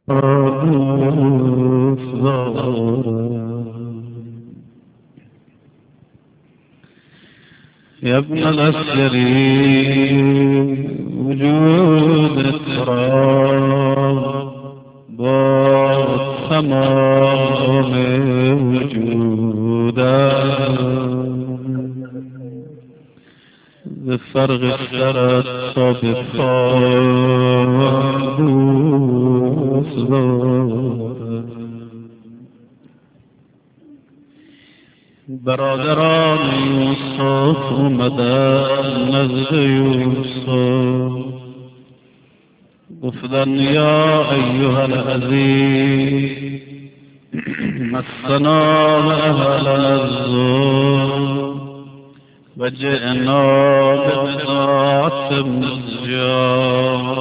يا ابن الأسيري وجودك راب تمام وجودك بفرغ الثرى بفاروس برادران یوسف اومدن نزد یوسف گفتن یا ایها العزیز مسنا اهل الظلم و جئنا ببضاعة مزجاة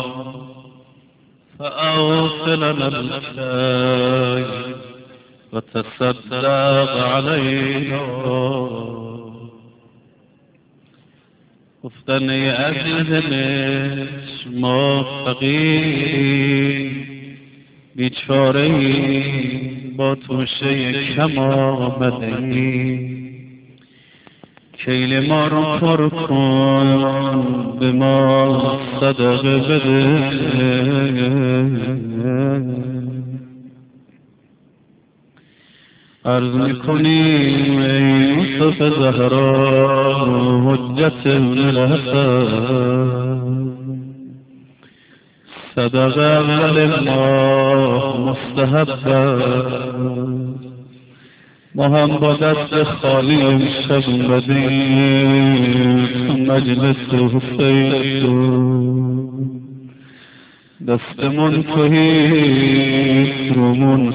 فأوف لنا الكيل وتصدق علينا گفتن ای عزیز مصر ما فقیر بیچاره‌ای با توشه کم آمده‌ایم کیل ما رو پر کن به ما صدقه بده عرض میکنیم ای یوسف زهرا حجت ابن الحسن صدقه اول ما مستحب ما هم با دست خالی امشب اومدیم تو مجلس حسین دستمون توهی رومون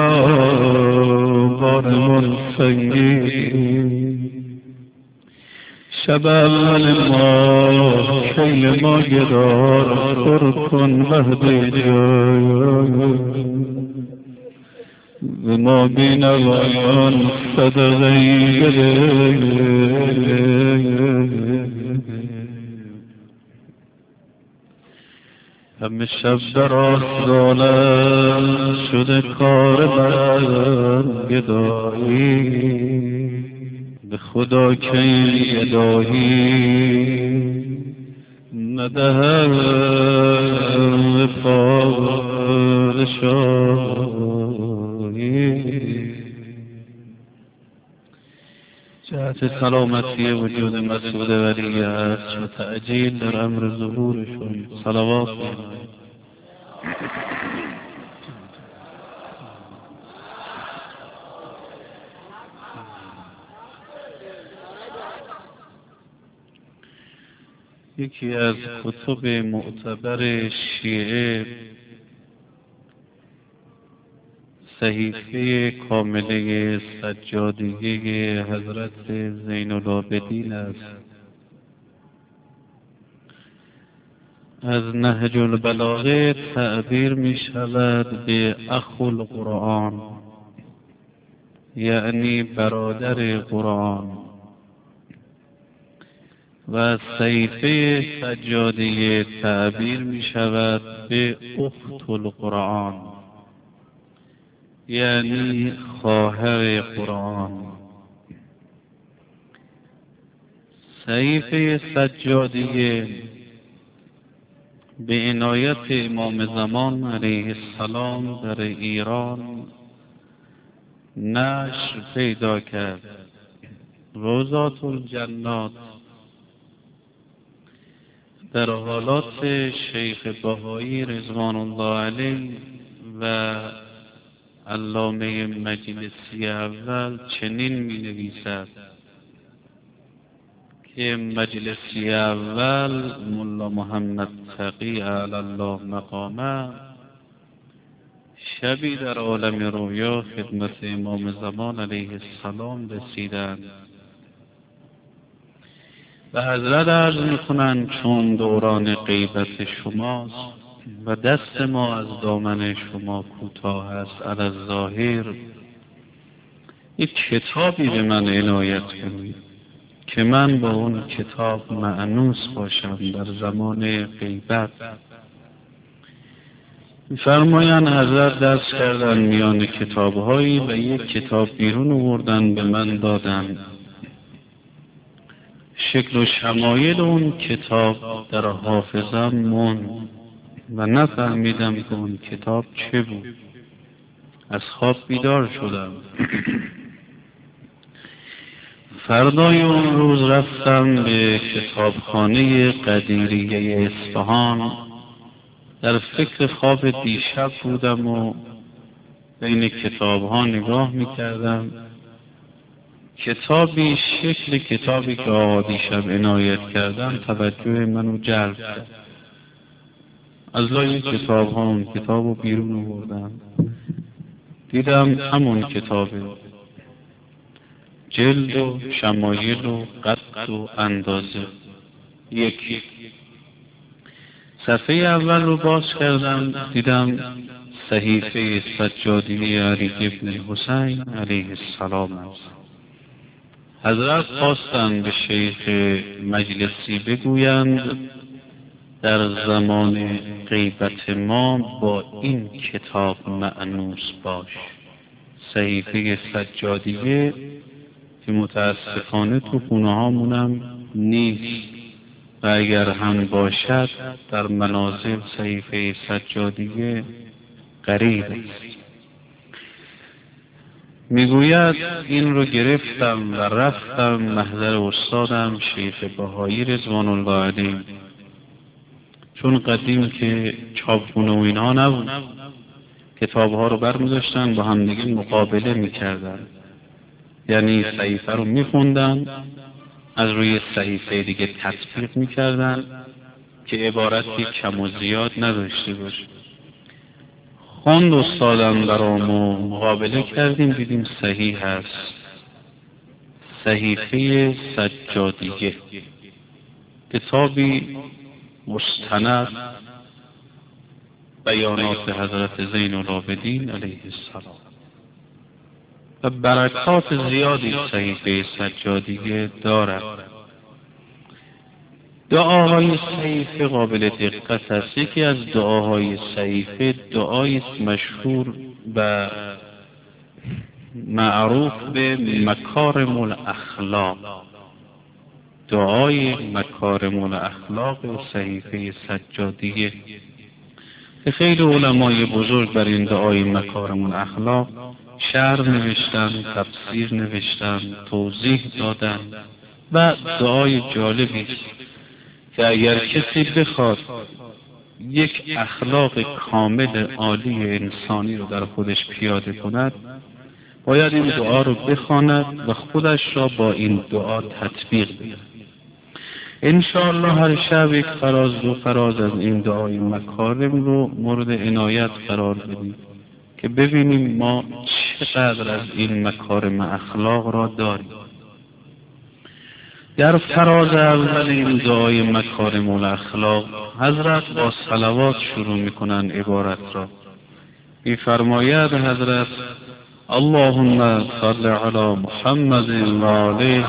سیاه بارمون سنگین شب اول ما کیل ما گدار پر کن مهد جای به ما بینوایان صدقه‌ای بده همه شب در آستانم شده کار من گدایی به خدا که این گدایی ندهم به پادشاهی جهت سلامتی وجود مسعود ولیعصر و تعجیل در امر ظهورشون صلوات بفرمایید. یکی از کتب معتبر شیعه صحیفه کامله سجادیه حضرت زین العابدین است. از نهج البلاغه تعبیر می شود به اخو القرآن، یعنی برادر قرآن، و از صحیفه سجادیه تعبیر می شود به اخت القرآن، یعنی خواهر قرآن. صحیفه سجادیه به عنایت امام زمان علیه السلام در ایران نشر پیدا کرد. روضات الجنات در حالات شیخ بهایی رضوان الله علیه و علامه مجلسی اول چنین می نویسد که مجلسی اول ملا محمد تقی علی الله مقامه شبی در عالم رویا خدمت امام زمان علیه السلام رسیدند و حضرت عرض میکنند چون دوران غیبت شماست و دست ما از دامن شما کوتاه است علی الظاهر، یک کتابی به من عنایت کنید که من با اون کتاب مأنوس باشم در زمان غیبت. فرمایند حضرت دست کردن میان کتاب‌هایی و یک کتاب بیرون آوردن به من دادن. شکل و شمایل اون کتاب در حافظم موند و نفهمیدم که اون کتاب چه بود. از خواب بیدار شدم. فردای اون روز رفتم به کتابخانه قدیریه اصفهان. در فکر خواب دیشب بودم و بین کتاب‌ها نگاه می‌کردم. کتابی شکل کتابی که آقا دیشب عنایت کردم توجه منو جلب کرد. از لای کتاب‌ها اون کتابو بیرون آوردم. دیدم همون کتابه، جلد و شمایل و قد و اندازه یکی. صفحه اول رو باز کردم، دیدم صحیفه سجادی علی ابن حسین علیه السلام است. حضرت خواستند به شیخ مجلسی بگویند در زمان غیبت ما با این کتاب مأنوس باش. صحیفه سجادیه که متاسفانه تو خونه هامونم نیست و اگر هم باشد در منازل صحیفه سجادیه غریب است. میگوید این رو گرفتم و رفتم محضر استادم شیخ بهایی رضوان الله علیه. چون قدیم که چاپخونه و اینها نبود، کتاب‌ها رو برمی‌داشتن با همدیگه مقابله می‌کردن. یعنی صحیفه رو می‌خوندن، از روی صحیفه دیگه تطبیق می‌کردن که عبارتی کم و زیاد نداشته باشه. خوند استادم برامو، مقابله کردیم، دیدیم صحیح هست. صحیفه سجادیه، کتابی مستند بیانات حضرت زین العابدین علیه السلام و برکات زیادی صحیفه سجادیه دارد. دعاهای صحیفه قابل دقت است. یکی از دعاهای صحیفه دعایی مشهور و معروف به مکارم الاخلاق، دعای مکارم الاخلاق صحیفه سجادیه که خیلی علمای بزرگ بر این دعای مکارم الاخلاق شرح نوشتن، تفسیر نوشتن، توضیح دادن و دعای جالبی که اگر کسی بخواد یک اخلاق کامل عالی انسانی رو در خودش پیاده کند، باید این دعا رو بخواند و خودش را با این دعا تطبیق بده. انشاءالله هر شب یک فراز دو فراز از این دعای مکارم رو مورد عنایت قرار بدیم که ببینیم ما چقدر از این مکارم اخلاق را داریم. در فراز اول این دعای مکارم الاخلاق حضرت با صلوات شروع میکنن عبارت را. میفرماید حضرت اللهم صل علی محمد و آله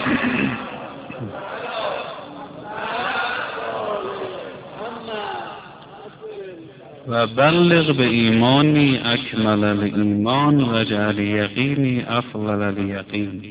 و بلغ به ایمانی اکمل الایمان و جعل یقینی افضل الیقین.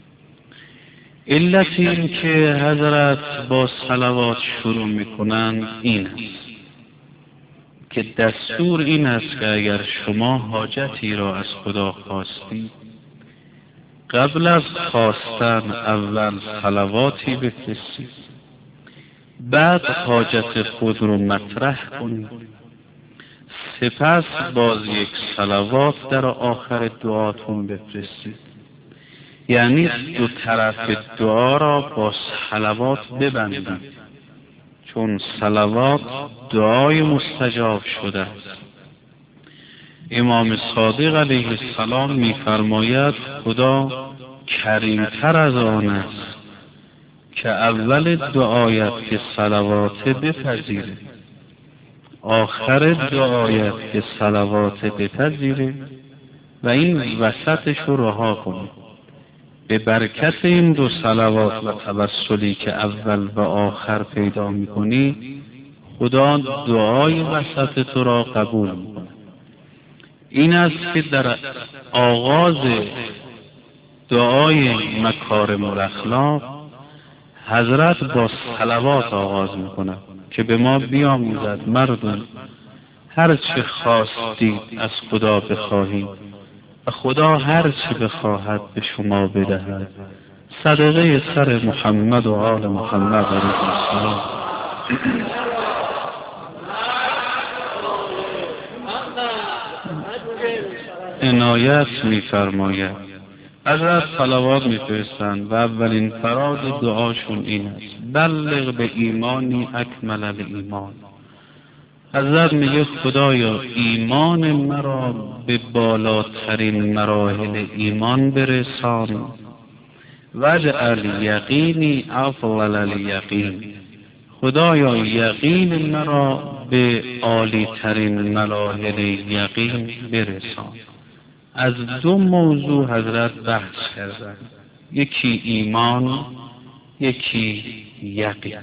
علت این که حضرت با صلوات شروع میکنند این است که دستور این است که اگر شما حاجتی را از خدا خواستید، قبل از خواستن اول صلواتی بفرستید، بعد حاجت خود رو مطرح کنید، سپس باز یک صلوات در آخر دعاتون بفرستید. یعنی دو طرف دعا را با صلوات ببندید، چون صلوات دعای مستجاب شده است. امام صادق علیه السلام می‌فرماید خدا کریمتر از آن است که اول دعایت که صلوات بپذیره، آخر دعایت که صلوات بپذیره و این وسطش رو رها کنه. به برکت این دو صلوات و توسلی که اول و آخر پیدا می‌کنی، خدا دعای وسط تو را قبول می‌کند. این است که در آغاز دعای مکارم الاخلاق حضرت با صلوات آغاز می‌کند که به ما بیاموزد مردم هر چه خواستید از خدا بخواهید و خدا هر چه بخواهد به شما بدهد. صدقه سر محمد و آل محمد علیه السلام. عنایت می‌فرماید. حضرت صلوات می‌فرستند و اولین فراد دعاشون این است: بلغ به ایمانی اکمل الایمان. حضرت میگه خدایا ایمان مرا به بالاترین مراحل ایمان برسان، واجعل یقینی افضل الیقین. خدایا یقین مرا به عالی ترین مراحل یقین برسان. از دو موضوع حضرت بحث کردند، یکی ایمان، یکی یقین.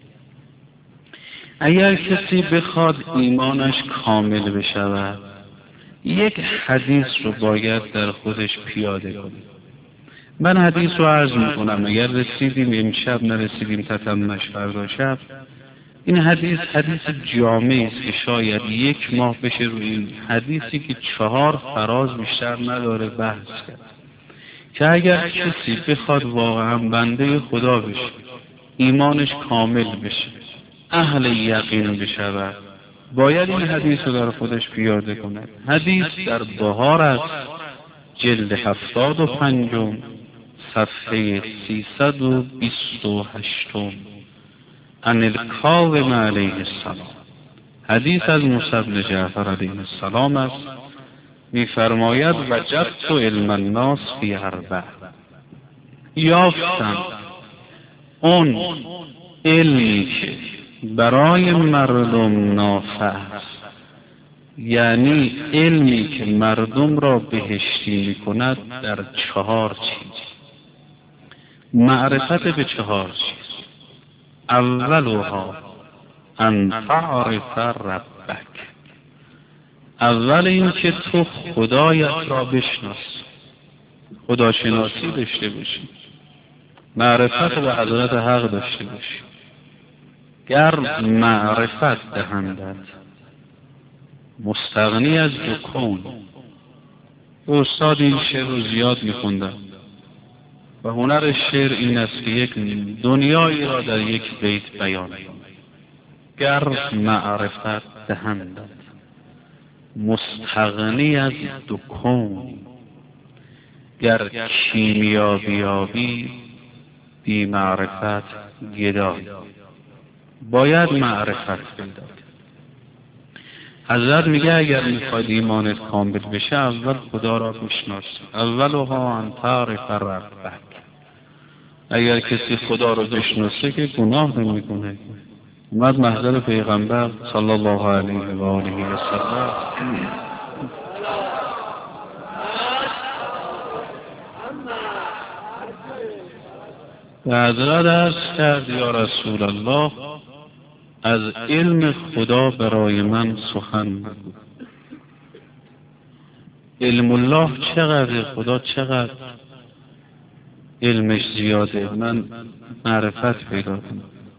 اگر کسی بخواد ایمانش کامل بشود، یک حدیث رو باید در خودش پیاده کنه. من حدیث رو عرض میکنم، اگر رسیدیم امشب نرسیدیم تتمش فردا شب. این حدیث جامعی است که شاید یک ماه بشه روی این حدیثی که 4 فراز بیشتر نداره بحث کرد، که اگر کسی بخواد واقعا بنده خدا بشه، ایمانش کامل بشه، اهل یقین بشود، باید این حدیث رو در خودش پیاده کند. حدیث در بهار است، جلد 75، صفحه 328، عن الکاظم علیه السلام. حدیث از موسی بن جعفر علیه السلام است. می‌فرماید وجدت علم الناس فی 4، یافتم اون علمی که برای مردم نافع است، یعنی علمی که مردم را بهشتی می‌کند، در 4 چیز. معرفت به 4 چیز. اولها ان تعرف ربک. اول این که تو خدایت را بشناس، خداشناسی داشته باشی، معرفت به حضرت حق داشته باشی. گر معرفت دهندت مستغنی از دو کون. استاد این شعر رو زیاد میخوندم و هنر شعر این است که یک دنیایی را در یک بیت بیان کند. گر معرفت دهندت مستغنی از دو کون، گر کیمیا بیابی بی معرفت گدای. باید معرفت پیدا کنی. حضرت میگه اگر میخواد ایمانت کامل بشه، اول خدا را بشناس. اولها ان تعرف ربک. اگر کسی خدا را بشناسه که گناه نمیکنه. اومد محضر پیغمبر صلی الله علیه و آله و سلم، و حضرت عرض کرد یا رسول الله، از علم خدا برای من سخن بگو. علم الله چقدر، خدا چقدر علمش زیاده، من معرفت پیدا کنم.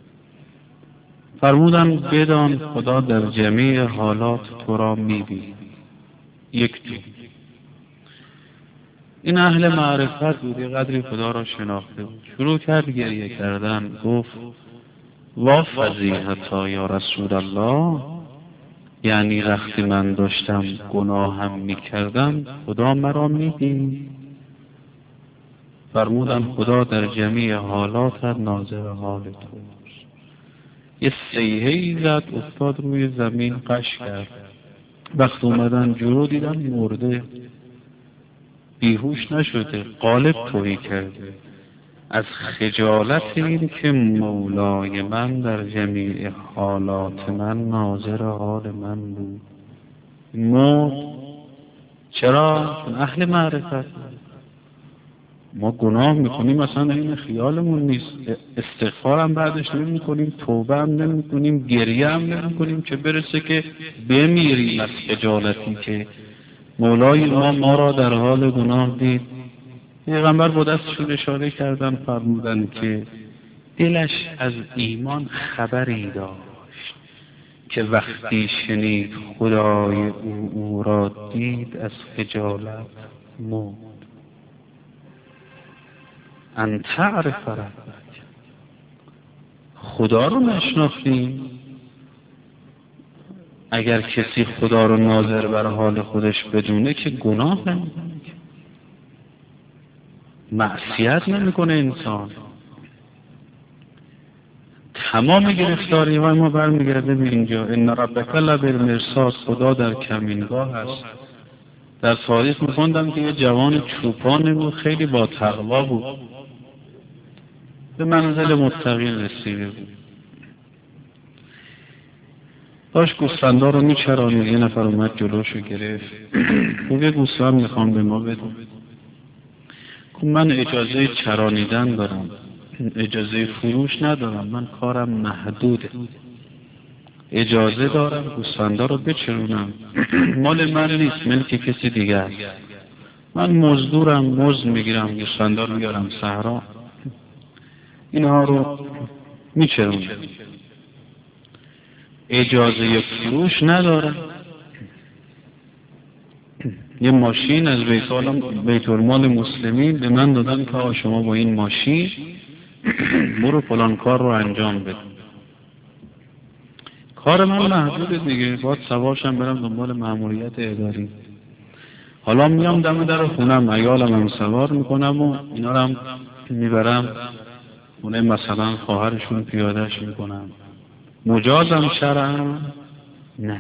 فرمودن بدان خدا در جمیع حالات تو را می‌بیند. یک تو این اهل معرفت بودی، قدری خدا را شناخته بود. شروع کرد گریه کردن، گفت وا فضیحتا یا رسول الله، یعنی وقتی من داشتم گناهم میکردم خدا مرا میدید؟ فرمودن خدا در جمیع حالات ناظر حال توست. یه صیحه‌ای زد، افتاد روی زمین، قش کرد. وقت اومدن جلو دیدن مرده، بیهوش نشده، قالب تویی کرده. از خجالت این که مولای من در جمیع حالات من ناظر حال من بود، مرد. چرا؟ چون اهل معرفت بود. ما گناه میکنیم مثلا این خیالمون نیست، استغفار هم بعدش نمیکنیم، توبه هم نمیکنیم، گریه هم نمیکنیم، چه برسه که بمیریم از خجالتی که مولای ما را در حال گناه دید. پیغمبر با دستشون اشاره کردن، فرمودن که دلش از ایمان خبری داشت که وقتی شنید خدای او را دید از خجالت مرد. ان تعرف ربک، خدا رو نشناختیم. اگر کسی خدا رو ناظر بر حال خودش بدونه که گناه نمیکنه، معصیت نمیکنه انسان. تمام گرفتاری های ما برمیگرده به اینجا. ان ربک لبالمرصاد، خدا در کمینگاه است. در تاریخ میخوندم که یه جوان چوپانی بود، خیلی با تقوا بود، به منزل متقی رسیده بود، داشت گوسفندا رو میچرانید. یه نفر اومد جلوشو گرفت، گفت یه گوسفند میخوام به ما بده. گفت من اجازه چرانیدن دارم، اجازه فروش ندارم، من کارم محدوده، اجازه دارم گوسفندا رو بچرونم، مال من نیست، ملک کسی دیگه است، من مزدورم، مزد میگیرم، گوسفندا رو میارم صحرا، اینها رو میچرونم، اجازه فروش ندارم. یه ماشین از بیت المال مسلمین به من دادن که شما با این ماشین برو فلان کار رو انجام بده. کار من محدوده دیگه، باید سوارشم برم دنبال مأموریت اداری. حالا میام دم در خونم، عیالم هم سوار میکنم و اینا رو هم میبرم خونه، مثلا خواهرشون پیادهش میکنم. مجازم شرعا؟ نه.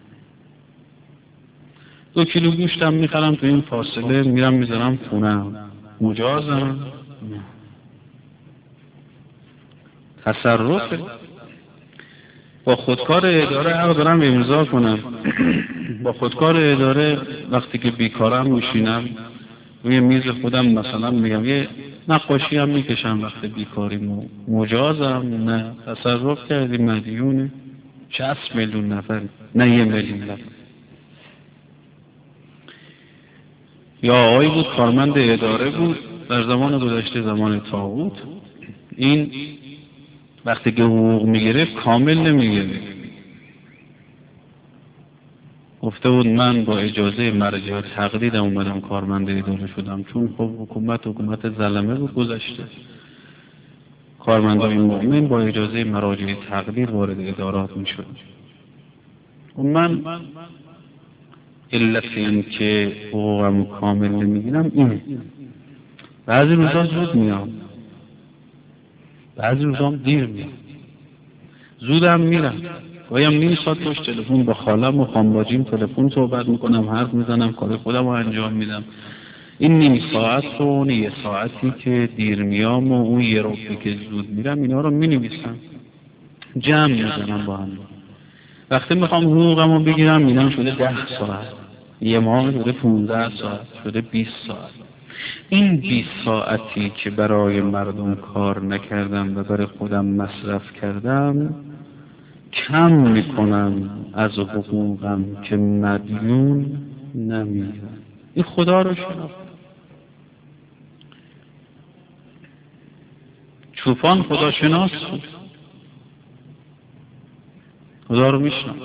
2 کیلو گوشتم میخرم تو این فاصله میرم میذارم خونم، مجازم؟ نه. تصرف با خودکار اداره حق دارم امضا کنم. با خودکار اداره وقتی که بیکارم میشینم روی میز خودم مثلا میگم یه نقاشی هم میکشم وقت بیکاریمو، مجازم؟ نه. تصرف کردی، مدیونه 60 میلیون نفر، نه 1 میلیون نفر. یا آقایی بود کارمند اداره بود در زمان گذشته، زمان طاغوت، این وقتی که حقوق میگرفت کامل نمیگرفت، گفته بود من با اجازه مرجع تقلید اومدم کارمند اداره شدم، چون خب حکومت ظلمه بود گذشته، کارمندان مؤمن با اجازه مراجع تقلید وارد ادارات میشد. من علت این که حقوقم کامل نمیگیرم اینه. بعضی روزا زود میام، بعضی روزا دیر میام، زودم میرم، گاهی نیم ساعت پشت تلفن با خالم و خانواجیم تلفن صحبت میکنم، حرف میزنم، کار خودم رو انجام میدم. این نیم ساعت و اون 1 ساعتی که دیر میام و اون 1 ربعی که زود میرم، اینا رو مینویسم، جمع میزنم با هم. وقتی میخوام حقوقم رو بگیرم میدم شده 10 ساعت، یه ماه شده 15 ساعت، شده 20 ساعت. این 20 ساعتی که برای مردم کار نکردم و برای خودم مصرف کردم کم میکنم از حقوقم که مدیون نمیرم. این خدا رو شناخت. چوپان خدا شناس بود، خدا رو میشناخت.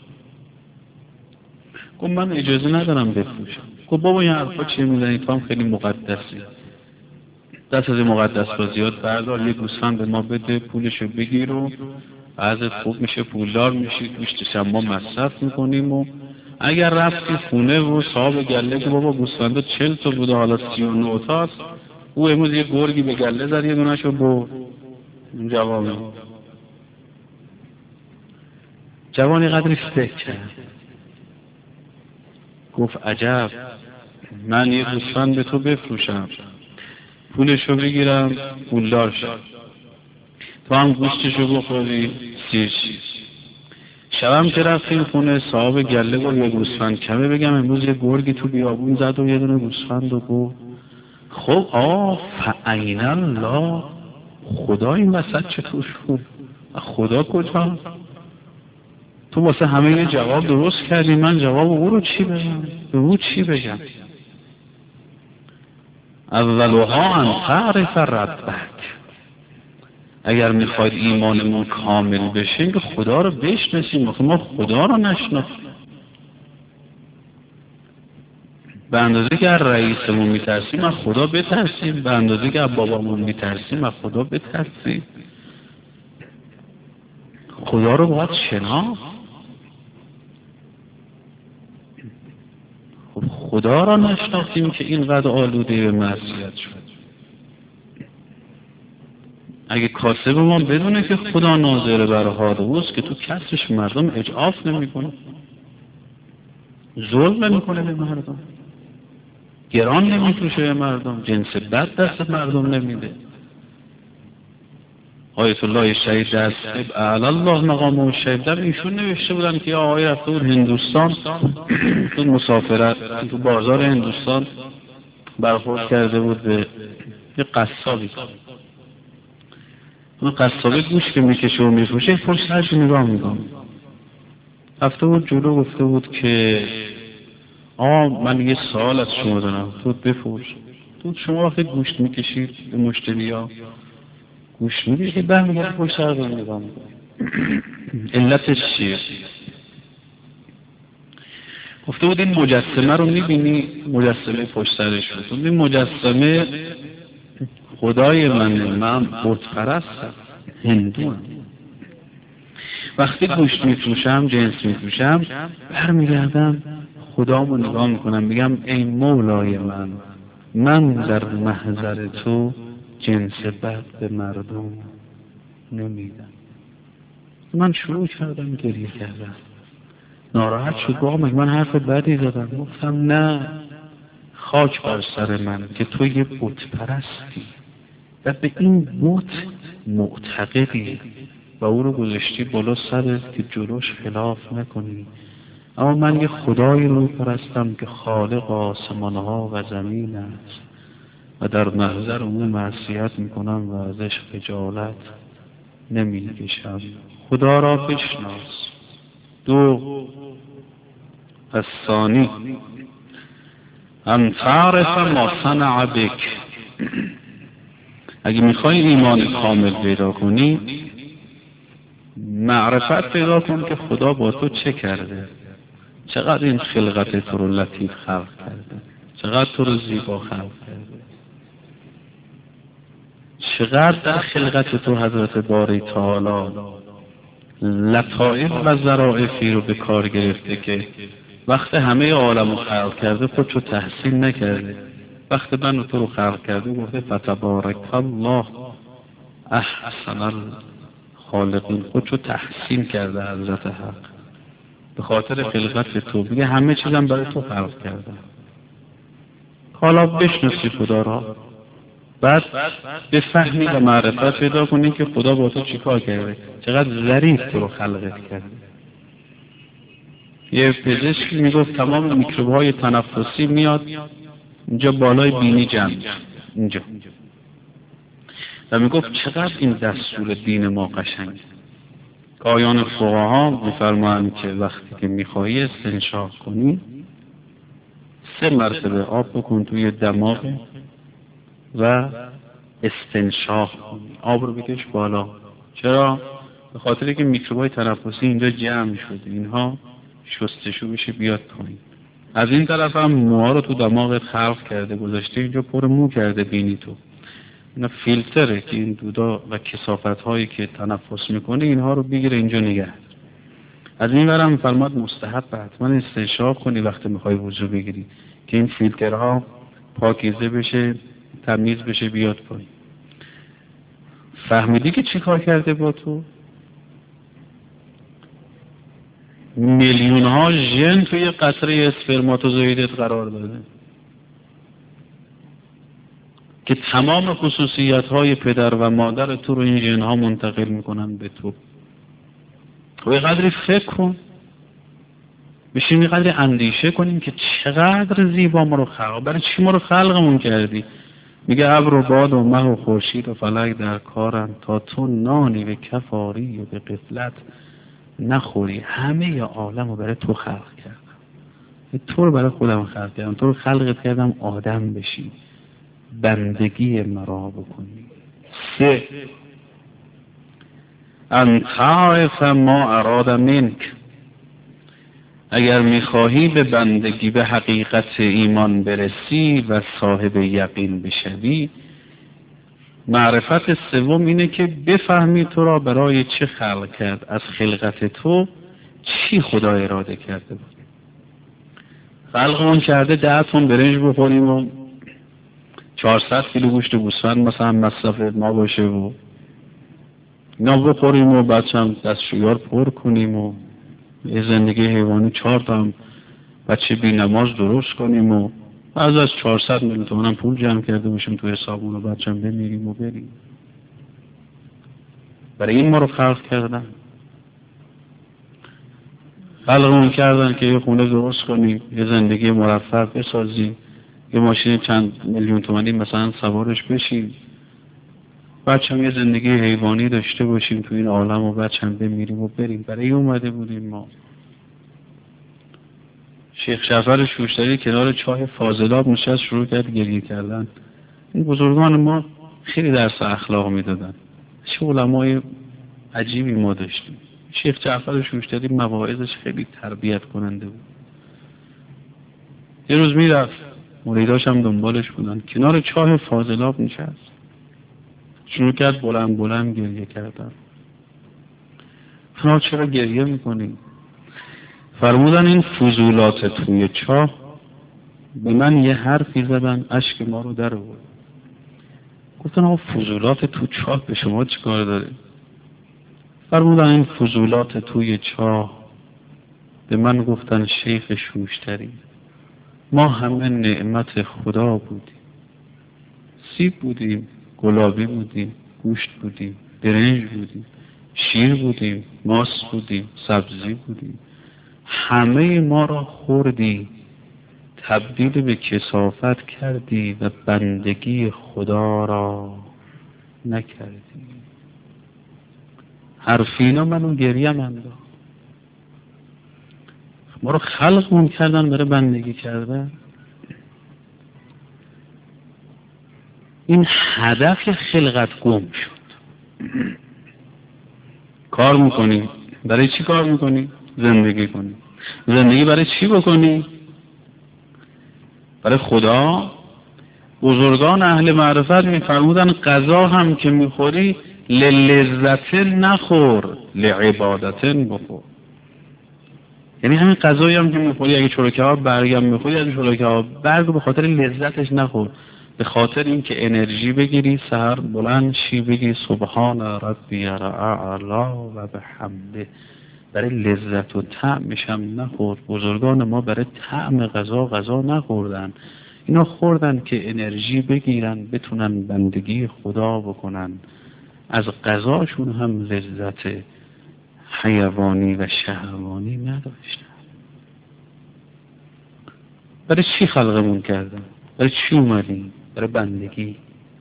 گفت من اجازه ندارم بفروشم. گفت بابا این حرفا چیه میزنی، تو هم خیلی مقدسی، دست از مقدس بازیات بردار، یه گوسفند به ما بده، پولشو بگیر و بعضت خوب میشه، پولدار میشی، گوشتش هم ما مصرف میکنیم. و اگر رفتی خونه و صاحب گله که بابا گوسفندا 40 تا بوده حالا 39 تاست، او امروز یه گرگی به گله زد یه دونهشو برد. اون جوانی قدری فکر کرد، گفت عجب، من یه گوسفند به تو بفروشم، پولشو بگیرم، پولدار شم، تو هم گوشتشو بخوری، سیر شی. شبم که رفتیم خونه صاحب گله گفت یه گوسفند کمه، بگم امروز یه گرگی تو بیابون زد و یه دونه گوسفند رو برد. خب فعین الله، خدا این وسط چطور شد؟ خدا کجا؟ تو واسه همه یه جواب درست کردی، من جواب او رو چی بگم؟ به او چی بگم؟ اولها ان تعرف ربک، اگر میخواید ایمانمون کامل بشه که خدا رو بشناسیم. ما خدا رو نشناسیم. به اندازه که از رئیسمون میترسیم از خدا بترسیم، به اندازه که از بابامون میترسیم از خدا بترسیم. خدا رو باید شناخت. خب خدا رو نشناختیم که اینقدر آلوده به معصیت شد. اگه کاسب ما بدونه که خدا ناظر بر حال اوست، که تو کسبش مردم اجعاف نمیکنه، ظلم نمیکنه به مردم، گران نمیفروشه به مردم، جنس بد دست مردم نمیده. آیت الله شهید دست اعلی الله مقامه شهید در ایشون نوشته بودن که آقای رفته بود هندوستان، تو مسافرت تو بازار هندوستان برخورد کرده بود به یه قصابی. اون قصابی گوش که میکشه و میفروشه پشت سرش نگاه میکنه. رفته بود جلو گفته بود که من یه سوال از شما دارم، تو بفروش. تو شما وقتی گوشت میکشید به مشتریا گوشت میگه که برمیگرده پشت سرش نگاه میکنه. علتش چیه؟ گفته بود این مجسمه رو میبینی، مجسمه پشت سرش بود، این مجسمه خدای من بت پرستم، هندوام. وقتی گوشت میفروشم، جنس میفروشم، برمیگردم خدامو نگاه میکنم، میگم ای مولای من در محضر تو جنس بد به مردم نمیدم. من شروع کردم گریه کردم، ناراحت شد، گفت من حرف بدی زدم. گفتم نه، خاک بر سر من که تو یه بت پرستی و به این بت معتقدی و او رو گذاشتی بالا سرت که جلوش خلاف نکنی. اما من یه خدایی رو پرستم که خالق آسمانها و زمین است و در محضر او معصیت میکنم و ازش خجالت نمیکشم. خدا را بشناس. دو، الثانی ان تعرف ما صنع بک. اگه میخوای ایمان کامل پیدا کنی، معرفت پیدا کن که خدا با تو چه کرده، چقدر این خلقت تو رو لطیف خلق کرده، چقدر تو رو زیبا خلق کرده، چقدر در خلقت تو حضرت باری تعالی لطائف و ظرافی رو به کار گرفته که وقت همه عالم رو خلق کرده خودشو تحسین نکرده. وقت من تو رو خلق کرده گفته فتبارک الله احسن الخالقین، خودشو تحسین کرده حضرت حق به خاطر خلقت تو. میگه همه چیزم برای تو خلق کردم. حالا بشناسی خدا را، بعد بفهمی و معرفت پیدا کنی که خدا با تو چیکار کرده، چقدر ظریف تو رو خلقت کرده. یه پزشک میگفت تمام میکروب‌های تنفسی میاد اینجا بالای بینی جمع اینجا، و میگفت چقدر این دستور دین ما قشنگ. آیان فقها میفرمایند که وقتی که میخوایی استنشاق کنی 3 مرتبه آب بکن توی دماغ و استنشاق کنی، آب رو بکش بالا. چرا؟ به خاطر که میکروب‌های تنفسی اینجا جمع شده، اینها شستشو بشه بیاد پایین. از این طرف هم موها رو تو دماغت خلق کرده گذاشته اینجا پر مو کرده بینی تو. اینا فیلتره که این دودا و کثافت هایی که تنفس میکنه اینها رو بگیره اینجا نگه. از این ورم فرماد مستحب حتما استنشاق کنی وقتی میخوای وضو بگیری که این فیلترها پاکیزه بشه، تمیز بشه، بیاد پایین. فهمیدی که چی کار کرده با تو؟ میلیون ها ژن توی قطره اسپرماتوزویدت قرار داده که تمام خصوصیت های پدر و مادر تو رو این ژن ها منتقل میکنن به تو. و یه قدری فکر کن، بشین یه قدری اندیشه کنیم که چقدر زیبا ما رو خلق، برای چی ما رو خلقمون کردی؟ میگه ابر و باد و مه و خورشید و فلک در کارن تا تو نانی به کف آری و به غفلت نخوری. همه عالم رو برای تو خلق کردم، تو رو برای خودم خلق کردم، تو رو خلقت کردم آدم بشی، بندگی مرا بکنی. 3 ان تعرف ما اراد منک، اگر میخواهی به بندگی به حقیقت ایمان برسی و صاحب یقین بشوی، معرفت سوم اینه که بفهمی تو را برای چه خلق کرد، از خلقت تو چی خدا اراده کرده بود. خلقمون کرده 10 تن برنج بخوریم و 400 کیلو گوشت گوسفند مثلا مصرف ما باشه و اینا بخوریم و بچه هم دستشویار پر کنیم و یه زندگی حیوانی 4 تا هم بچه بی نماز درست کنیم و از 400 میلیون تومان هم پول جمع کرده باشیم توی حسابون و بچه هم بمیریم و بریم. برای این ما رو خلق کردن. خلقمون کردن که یه خونه درست کنیم، یه زندگی مرفه بسازیم، یه ماشین چند میلیون تومانی مثلا سوارش بشیم، بچه هم یه زندگی حیوانی داشته باشیم تو این عالم و بچه هم بمیریم و بریم. برای این اومده بودیم ما. شیخ جعفر شوشتری کنار چاه فاضلاب نشست شروع کرد گریه کردن. این بزرگان ما خیلی درس اخلاق میدادن. چه علمای عجیبی ما داشتیم. شیخ جعفر شوشتری مواعظش خیلی تربیت کننده بود. یه روز میرفت، مریداش هم دنبالش بودن، کنار چاه فاضلاب نشست شروع کرد بلند بلند گریه کردن. شما چرا گریه میکنی؟ فرمودن این فضولات توی چاه به من یه حرفی زدن اشک ما رو در آورد. گفتن آقا فضولات تو چاه به شما چی کار داره؟ فرمودن این فضولات توی چاه به من گفتن شیخ شوشتری ما همه نعمت خدا بودیم، سیب بودیم، گلابی بودیم، گوشت بودیم، برنج بودیم، شیر بودیم، ماست بودیم، سبزی بودیم، همه ما را خوردی، تبدیل به کثافت کردی و بندگی خدا را نکردی. حرفینا منو گریم انداخت. ما رو خلقمون کردن برای بندگی کردن. این هدف خلقت گم شد. کار میکنی برای چی کار میکنی؟ زندگی کنی. زندگی برای چی بکنی؟ برای خدا. بزرگان اهل معرفت میفرمودن غذا هم که میخوری للذت نخور لعبادت بخور. یعنی همین غذایی هم که میخوری، اگه چلو کباب برگم میخوری، از چلو کباب برگ به خاطر لذتش نخور، به خاطر اینکه انرژی بگیری، سحر بلند شی بگی سبحان ربی الاعلی و بحمده. برای لذت و طعمش هم نخور. بزرگان ما برای طعم غذا نخوردن، اینا خوردن که انرژی بگیرن بتونن بندگی خدا بکنن. از غذاشون هم لذت حیوانی و شهوانی نداشتن. برای چی خلقمون کردن؟ برای چی اومدیم؟ برای بندگی.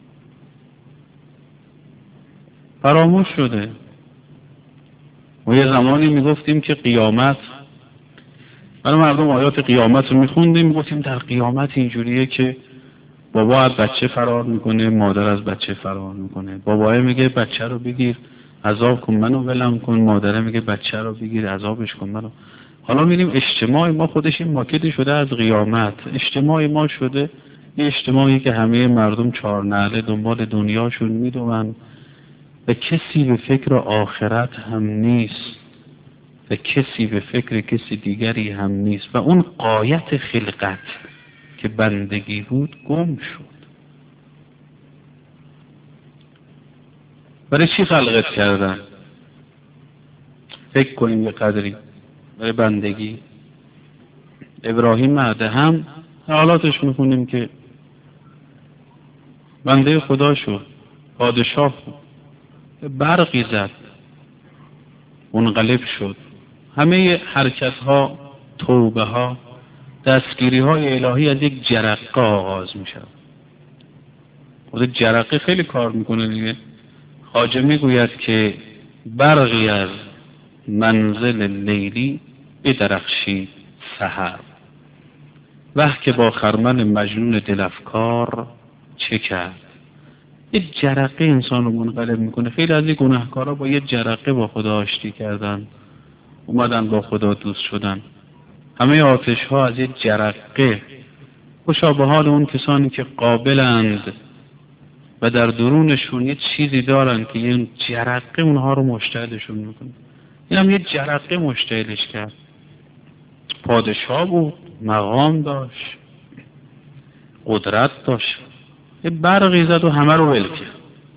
فراموش شده. ما یه زمانی میگفتیم که قیامت، برای مردم آیات قیامت رو میخوندیم، میگفتیم در قیامت اینجوریه که بابا از بچه فرار میکنه، مادر از بچه فرار میکنه. بابا میگه بچه رو بگیر عذاب کن منو ولم کن، مادره میگه بچه رو بگیر عذابش کن منو. حالا میریم اجتماع ما خودش این ماکت شده از قیامت. اجتماع ما شده یه اجتماعی که همه مردم 4 نعله دنبال دنیاشون میدونن و کسی به فکر آخرت هم نیست و کسی به فکر کسی دیگری هم نیست و اون غایت خلقت که بندگی بود گم شد. برای چی خلقت کردن؟ فکر کنیم یه قدری. برای بندگی. ابراهیم ادهم حالاتش میخونیم که بنده خدا شد، پادشاه بود، برقی زد، منقلب شد. همه حرکت ها، توبه ها، دستگیری های الهی از یک جرقه آغاز می شود. خود جرقه خیلی کار میکنه دیگه. خواجه میگوید که برقی از منزل لیلی بدرخشید سحر، وه که با خرمن مجنون دلفکار چه کرد. یه جرقه انسان رو منقلب میکنه. خیلی از این گناهکارا با یه جرقه با خدا آشتی کردن، اومدن با خدا دوست شدن. همه آتش ها از یه جرقه. خوشا به حال اون کسانی که قابلند و در درونشون یه چیزی دارن که این جرقه اونها رو مشتعلشون میکنه. این هم یه جرقه مشتعلش کرد. پادشاه بود، مقام داشت، قدرت داشت، یه برقی زد و همه رو ول کرد.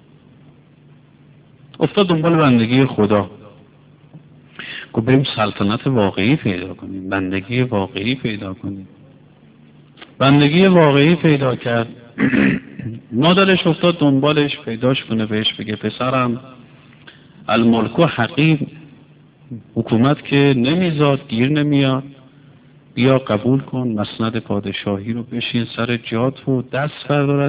افتاد دنبال بندگی خدا. گفت بریم سلطنت واقعی پیدا کنیم، بندگی واقعی پیدا کنیم. بندگی واقعی پیدا کرد. مادرش افتاد دنبالش پیداش کنه، بهش بگه پسرم الملک و حقیر، حکومت که نمیزاد، گیر نمیاد، بیا قبول کن مسند پادشاهی رو، بشین سر جات و دست بردارد.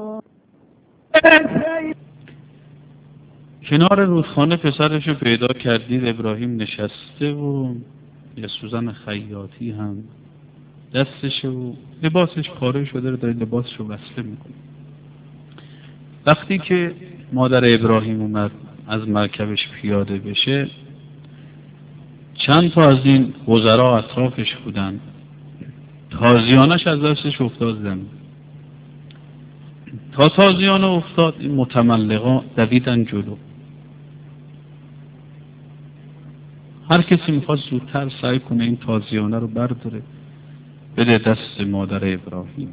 کنار رودخانه پسرش رو پیدا کردید. ابراهیم نشسته و یه سوزن خیاطی هم دستش و لباسش پاره شده رو داره لباسش رو وصله میکنه. وقتی که مادر ابراهیم اومد از مرکبش پیاده بشه، چند تا از این وزرا اطرافش بودن. تازیانش از دستش افتاد زمین. تا تازیانه افتاد، این متملقا دویدن جلو. هر کسی میخواست زودتر سعی کنه این تازیانه رو برداره بده دست مادر ابراهیم.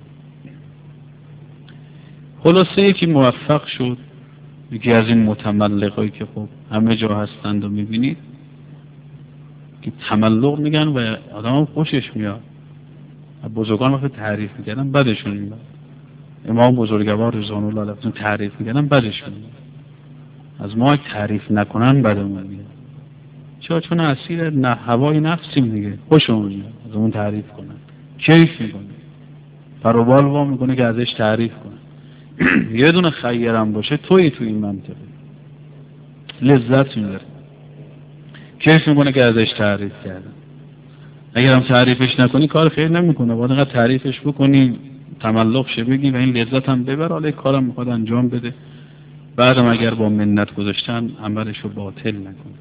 خلاصه یکی موفق شد، یکی از این متملقایی که خب همه جا هستند و میبینید که تملق میگن و آدم خوشش میاد. بزرگان وقتی تعریف میکردن بدشون میاد. امام بزرگوار رضوان الله علیه تعریف میکردن بدشون میاد. از ما تعریف نکنن بدمون میاد. چون اسیر نه هوای نفسیم دیگه، خوشمون میاد از اون تعریف کنن، کیف میکنه، پروبال وا میکنه که ازش تعریف کنه. یه دونه خیرم باشه توی این منطقه لذت میبره، کیف میکنه که ازش تعریف کردن. اگر هم تعریفش نکنی کار خیر نمیکنه، باید اینقدر تعریفش بکنی تملق شه بگی و این لذت هم ببر، حالا کارم میخواد انجام بده، بعدم اگر با منت گذاشتن عملش رو باطل نکنه.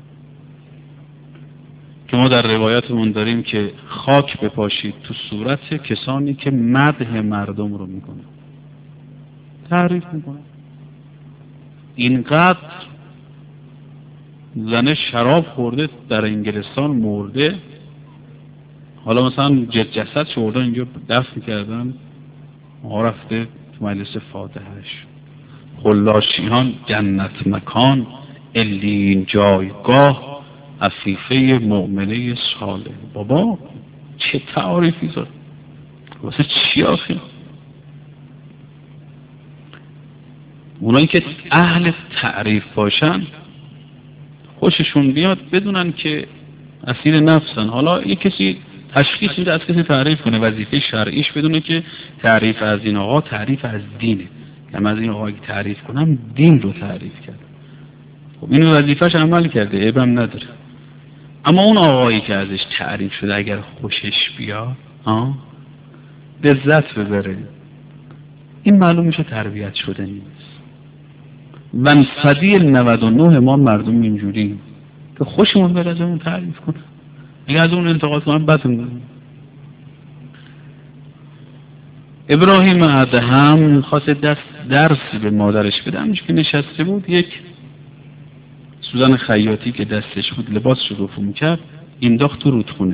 که ما در روایتمون داریم که خاک بپاشید تو صورت کسانی که مدح مردم رو میکنه، تعریف میکنه. اینقدر زنه شراب خورده در انگلستان مرده، حالا مثلا جسد شورده اینجا دفن کردن، ما رفته تو مجلس فاتحش. خلاشیان جنت مکان، علین جایگاه، عفیفه مؤمنه صالح. بابا چه تعریفی داره واسه چی آخه؟ اونایی که اهل تعریف باشن خوششون بیاد بدونن که اسیر نفسن. حالا یک کسی تشخیص میده از کسی تعریف کنه، وظیفه شرعیش بدونه که تعریف از این آقا تعریف از دینه، که از این آقا تعریف کنم دین رو تعریف کرد. خب این وظیفهش عمل کرده، عیبم نداره. اما اون آقایی که ازش تعریف شده اگر خوشش بیاد لذت ببره، این معلوم میشه تربیت شده نیست. من صدی 99 ما مردم اینجوری که خوشمون بره از اون تعریف کنه، اگه از اون انتقاد کنم بدم. ابراهیم ادهم خواست درسی به مادرش بده. همونش که نشسته بود یک سوزن خیاطی که دستش بود لباسش رو رفو میکرد انداخت تو رودخونه.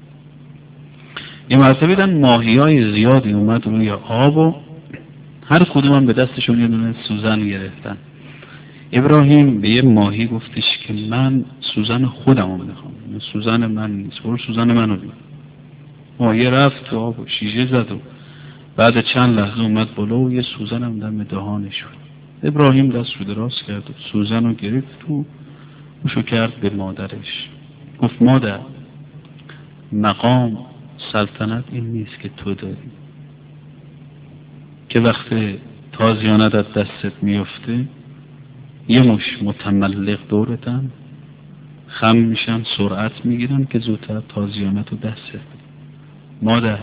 یه مرتبه دیدن ماهیای زیادی اومد روی آب و هر کدوم هم به دستشون یه دونه سوزن گرفتن. ابراهیم به یه ماهی گفتش که من سوزن خودم رو میخوام، سوزن من نیست، برو سوزن منو بیار. ماهی رفت تو آب و شیشه زد و بعد چند لحظه اومد بالا و یه سوزن هم دم دهانش بود. ابراهیم دست رو دراز کرد و سوزن رو گرفت و اوشو کرد به مادرش. گفت مادر، مقام سلطنت این نیست که تو داری، که وقت تازیانت از دستت میفته، یه مش متملق دورتن خم میشن، سرعت میگیرن که زودتر تازیانت رو دستت بده. مادر،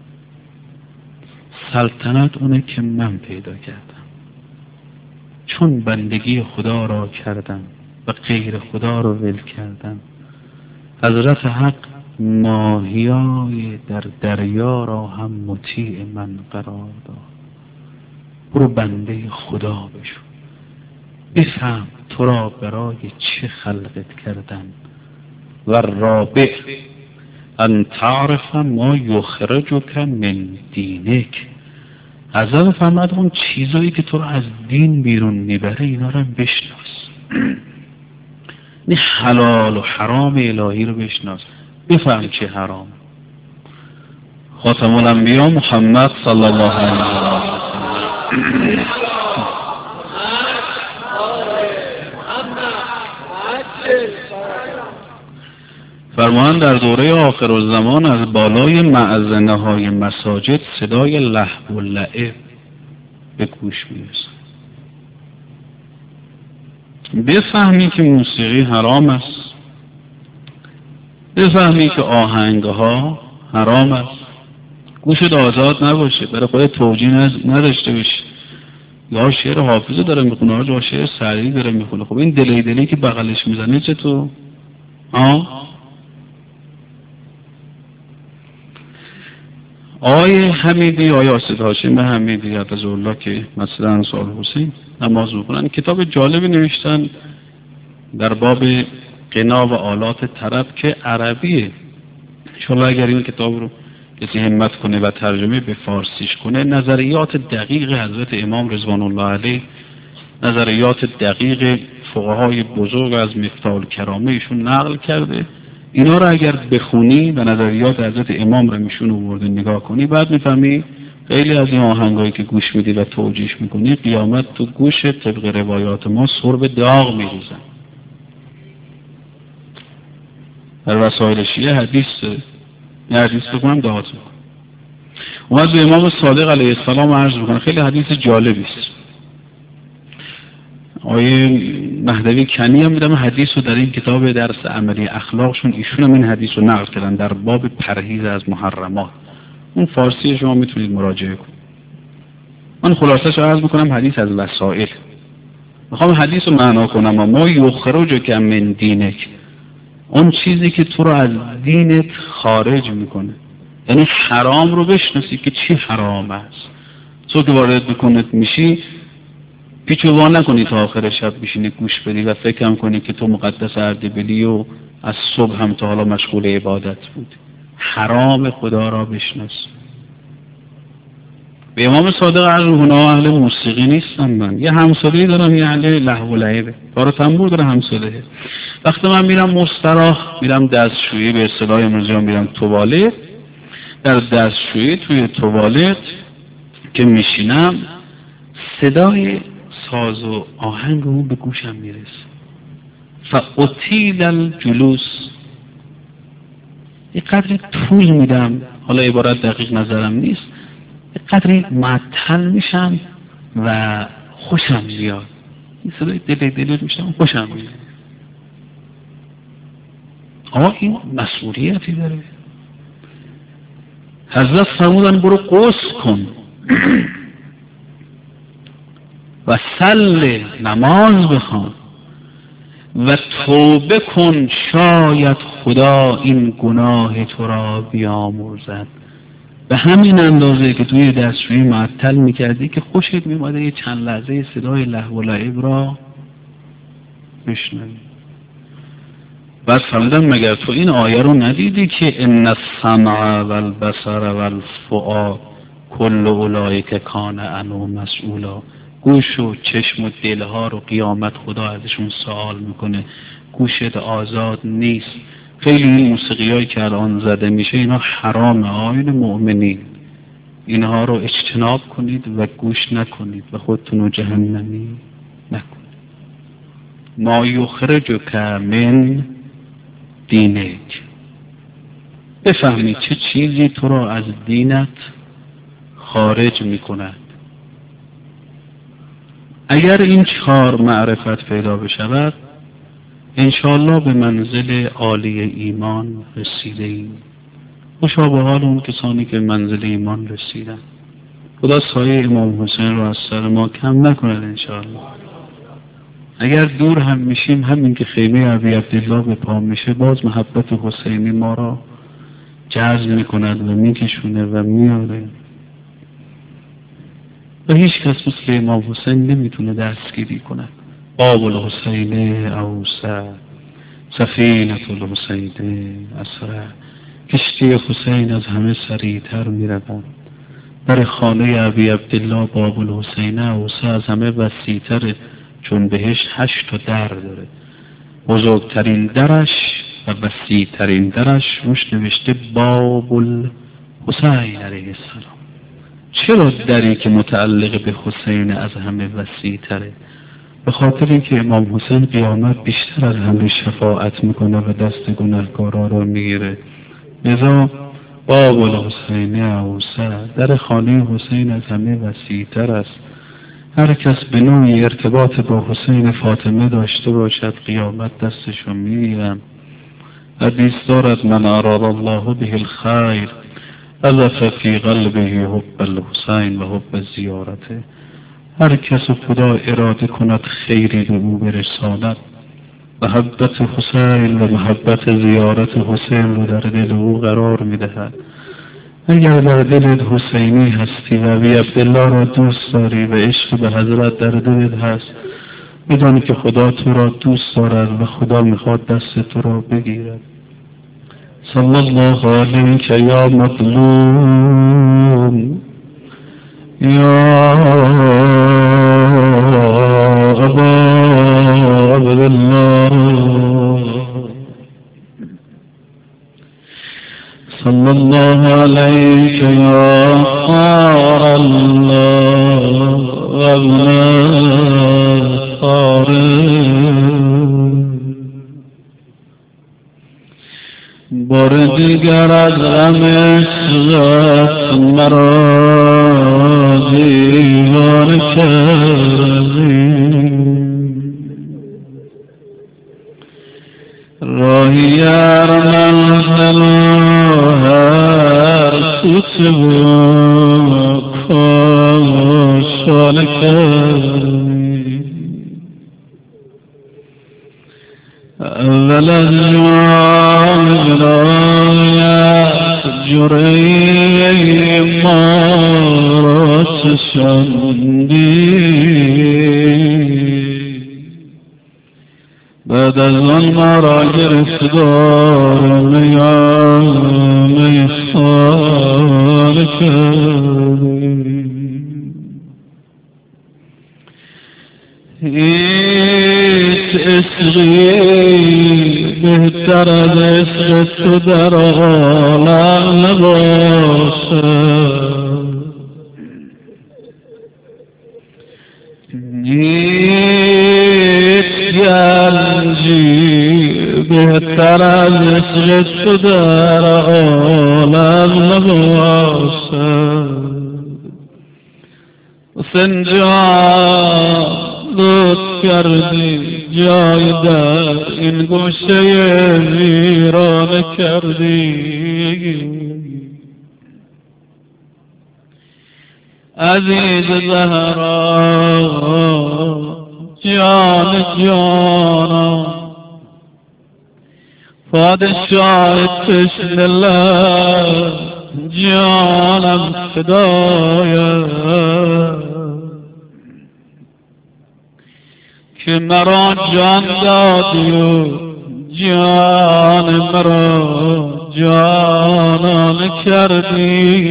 سلطنت اونه که من پیدا کردم، چون بندگی خدا را کردم و غیر خدا را ول کردم. حضرت حق ماهیای در دریا را هم مطیع من قرار داد. برو بنده خدا بشو، بفهم تو را برای چه خلقت کردن. و رابع ان تعرف ما یخرجک من دینک. حضرت فرمود اون چیزایی که تو رو از دین بیرون میبره اینا رو بشناس. این حلال و حرام الهی رو بشناس، بفهم چه حرام. خاتم الانبیا محمد صلی الله علیه و سلم فرمایند در دوره آخر الزمان از بالای معزنه های مساجد صدای لهو و لعب به گوش میرسه. بفهمی که موسیقی حرام است، بفهمی که آهنگ ها حرام است، گوشت آزاد نباشه، برای خودت توجیه نداشته باشی. یا شعر حافظ داره میخونه یا شعر سعدی داره میخونه. خب این دلی که بغلش میزنه چطور؟ آیه حمیدی، آیه آسد هاشم حمیدی حفظه‌الله که مثلا انصار حسین نماز میخونن، کتاب جالبی نوشتن در باب غنا و آلات طرب که عربیه. انشاءالله اگر این کتاب رو کسی همت کنه و ترجمه به فارسیش کنه، نظریات دقیق حضرت امام رضوان الله علیه، نظریات دقیق فقهای بزرگ از مفتاح الکرامه ایشون نقل کرده. اینا رو اگر بخونی و نظریات حضرت امام رو میشون آورده نگاه کنی، بعد میفهمی خیلی از این آهنگایی که گوش میدی و توجیهش میکنی قیامت تو گوش طبق روایات ما سرب داغ میریزن. در وسایل شیعه حدیث بکنم دعات میکنم. اومد به امام صادق علیه السلام عرض میکنه، خیلی حدیث جالبی است. آیه مهدوی کنی هم میدم حدیث رو در این کتاب درس عملی اخلاقشون ایشون هم این حدیث رو نقل کردن در باب پرهیز از محرمات. اون فارسی شما میتونید مراجعه کنید. من خلاصش رو عرض میکنم. حدیث از وسائل میخوام حدیث رو معنا کنم. ما یخرجک من دینک، اون چیزی که تو رو از دینت خارج میکنه، یعنی حرام رو بشناسی که چی حرام است. تو که وارد بکنت میشی پیچو نکنی تا آخر شب بشینی گوش بدی و فکر کنی که تو مقدس اردبیلی و از صبح هم تا حالا مشغول عبادت بود. حرام خدا را بشناس. به امام صادق عرض می‌کنم اهل موسیقی نیستم، من یه همسایه‌ای دارم، یه اهل لهو و لعبه، تار تنبور داره همسایه. وقتی من میرم مستراح، میرم دستشویی، به اصطلاح امروزی میرم توالت، در دستشویی توی توالت که میشینم صدای ساز و آهنگ اون به گوشم میرسه. فاطیل الجلوس، یک قدری طول میدم، حالا عبارت دقیق نظرم نیست، یک قدری معطل میشم و خوشم میاد. این صدای دل میشم خوشم میاد. این مسئولیتی داره. حضرت فرمودن برو غسل کن و صلی، نماز بخوان و توبه کن، شاید خدا این گناه تو را بیامرزد. به همین اندازه که توی دستشویی معطل میکردی که خوشت میماده یه چند لحظه صدای لهو و لعب را بشنوی. بعد فرمودن مگر تو این آیه رو ندیدی که ان السمع والبصر والفؤاد کل اولئک کان عنه مسئولا؟ گوش و چشم و دلها رو قیامت خدا ازشون سوال میکنه. گوشت آزاد نیست. خیلی این موسیقیایی که الان زده میشه اینا حرامه. آیین مؤمنین اینها رو اجتناب کنید و گوش نکنید و خودتون رو جهنمی نکنید. ما یخرجک من دینک، بفهمی چه چیزی تو رو از دینت خارج میکند. اگر این 4 معرفت پیدا بشود انشاءالله به منزل عالی ایمان رسیده ایم. مشابه حال اون کسانی که منزل ایمان رسیدن. خدا سایه امام حسین رو از سر ما کم نکند انشاءالله. اگر دور هم میشیم، همین که خیمه ابی عبدالله به پا میشه، باز محبت حسینی ما را جذب میکند و میکشونه و میاره و هیچ کس مثل امام حسین نمیتونه دستگیری کند. باب الحسین اوسع، سفینة الحسین اسرع. کشتی حسین از همه سریعتر میرود. در خانه ابی عبدالله باب الحسین اوسع از همه وسیعتر، چون بهشت 8 تا در داره. بزرگترین درش و وسیعترین درش روش نوشته باب الحسین علیه السلام. چرا دری که متعلق به حسین از همه وسیعتره؟ به خاطر اینکه امام حسین قیامت بیشتر از همه شفاعت میکنه و دست گناهکارا رو میگیره. لذا باب الحسین اوسع، در خانه حسین از همه وسیعتر است. هر کس به نوعی ارتباط با حسین فاطمه داشته باشد قیامت دستشو میگیرم. حدیث دارد من اراد الله به الخیر اضف فی قلبه حب الحسین و حب زیارته. هر کس خدا اراده کند خیری به او برساند، محبت حسین و محبت زیارت حسین رو در دل او قرار میدهد. اگر در دلت حسینی هستی و ابی عبدالله را دوست داری و عشق به حضرت در دلت هست، بدان که خدا تو را دوست دارد و خدا میخواد دست تو را بگیرد. صلی الله علیک یا مظلوم یا ابا عبدالله، صلی الله علیک یا خار الله ابن بار دیگر از غم عشقت مرا دیوانه کردی، راهی ارمن هر سوچه و کاشانه کردی. اول از جوان برایت جرعی ما را چشاندی، بعد از آن ما را گرفتار میخانه کردی. هیچ عشقی بهتر از عشق تو در عالم نباشد، هیچ گنجی بهتر از عشق تو در عالم نباشد. حسین جان لطف کردی جای در این گوشه ویرانه کردی، عزیز زهرا جان جانا، پادشاه تشنه لب جانم فدایت، که مرا جان دادی و جان مرا جانانه کردی.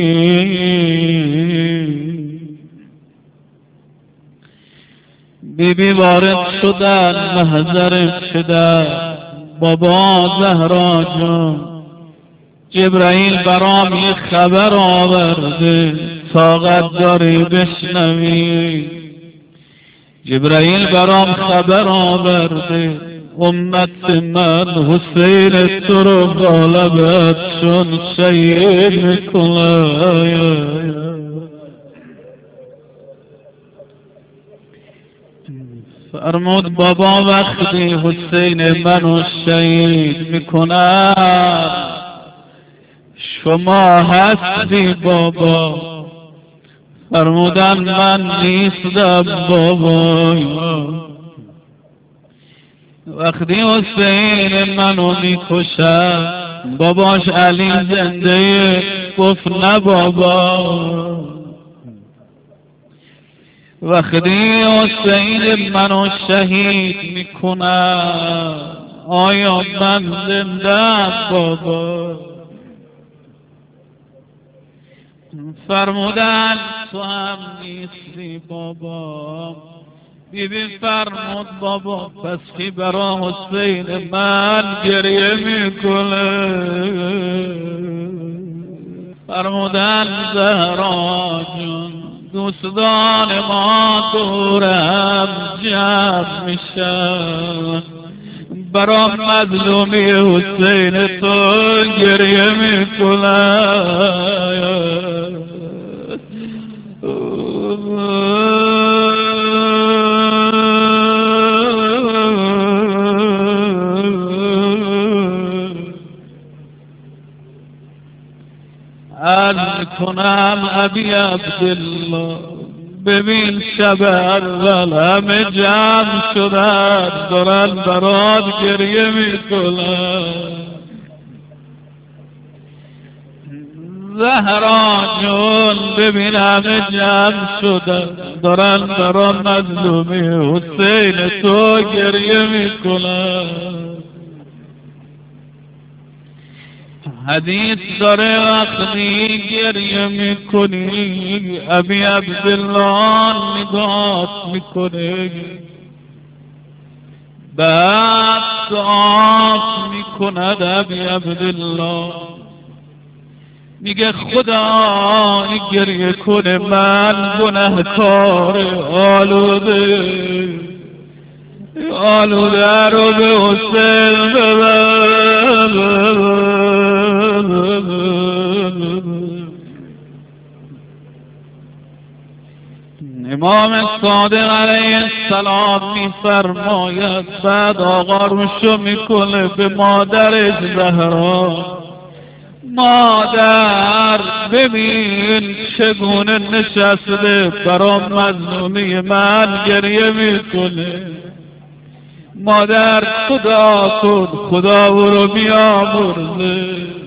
بیبی وارد شدن محضر پدر، بابا زهرا جان جبرائیل برام یه خبر آورده، طاقت داری بشنوی. جبرائیل برام خبر آورده امت من حسین تو رو غالبت چون شهید میکنه. فرمود بابا وقتی حسین منو شهید میکنن شما هستی بابا؟ فرمودن من نیستم بابا. وقتی حسین منو میکشن باباش علی زنده گفت نه بابا. وقتی حسین منو شهید میکنن آیا من زنده‌ام بابا؟ فرمودن تو هم نیستی بابا. بیبی فرمود بابا پس کی برا حسین من گریه میکنه؟ فرمودن زهرا جون دوستان ما دورم جمع میشن برا مظلومی حسین تو گریه میکنن. عرض کنم ابی عبدالله ببین شب اول همه جمع شدن دارن برات گریه میکنن. زهرا جون ببین همه جمع شدن دارن برا مظلومی حسین تو گریه میکنن. حدیث داره وقتی گریه میکنی ابی عبدالله نگات میکنه بعد دعات میکند ابی عبدالله میگه خدا این گریه کنه من گناهکار آلوده رو به حسین ببر. امام صادق علیه السلام میفرماید بعد آقا روشو میکنه به مادرش زهرا مادر ببین چگونه نشسته برا مظلومی من گریه میکنه. مادر خدا کن خدا او رو بیامرزه.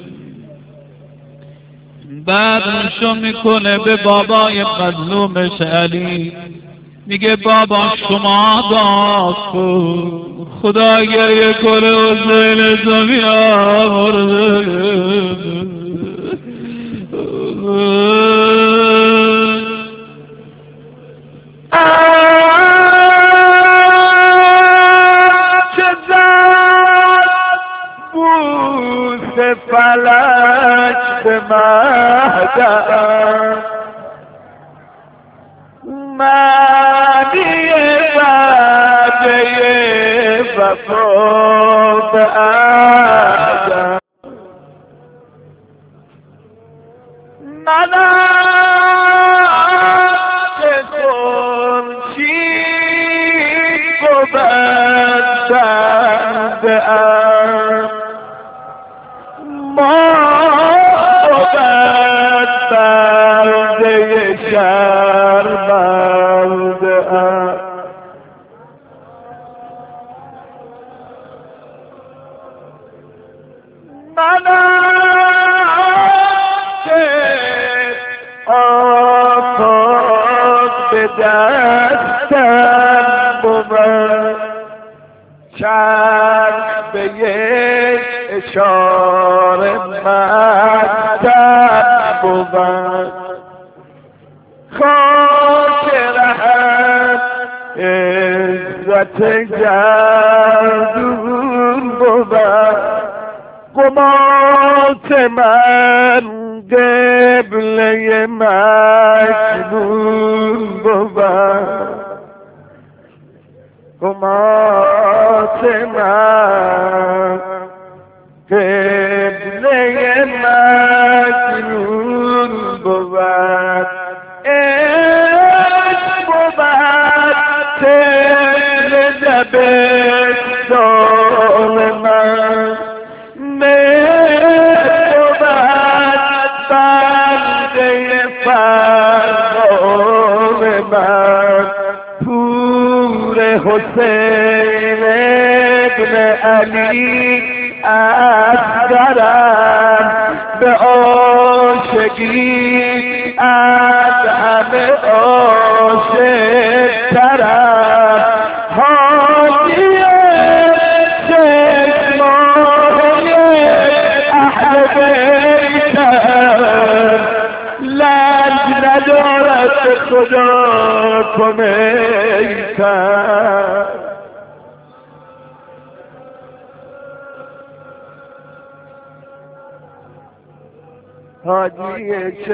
بعد روشو میکنه به بابای مظلومش علی میگه بابا شما دعا کن خدا گریه کنه حسین تو بیامرزه. فلک به مهدم معنی وعده وفا به عهدم منم که خورشید بود بنده ام ما بود بنده شرمنده ام منم که آفاق به دستم بود چرخ به یک اشاره مکتب بود خاک رهت عزت گردون بود قمات من قبله مجنون بود قمات من قبله مجنون بود عشق بود طفل من پور حسین ابن علی اصغرم به عاشقی از همه عاشق ترم حاجی چشمای اهل بیتم لنگ ندارد به خدا کمیتم حاجی